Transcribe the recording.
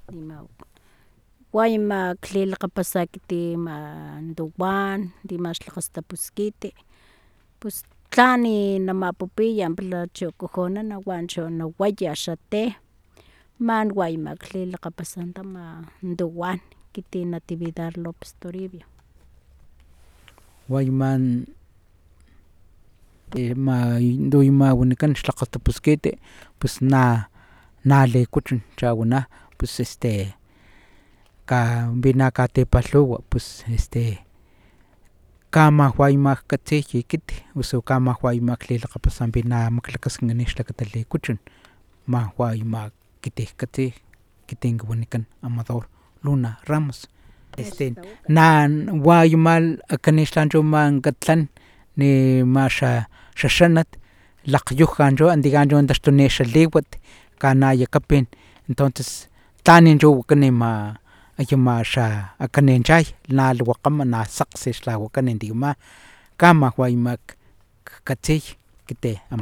Guayma tlilakgapasakiti tuwan dimaxlakgastapuskiti pus tlan namapupiya cho cojonana wancho nawaya xa te man wayma lilakgapasa tuwan ekiti natividad Lopez Toribio wayman tuy wanikan xlakgastapuskiti pus nalikuchun chawana pus wina katepalhuwa pus kamawaymak katsiy ekiti osu kamawaymak lilakgapasa wina maklakaskini xlakata likuchun mawaymak kiti katsiy ekiti wanikan Amador Luna Ramos wayma kanixla chu katlan nima xaxanat lakgyuja chu antiya chu taxtuni xaliwat kanayakapin entonces tlanin chu wakani ayama akaninchay nalwakgama nasakgsi xlawakani kama waymak katsiy kiti.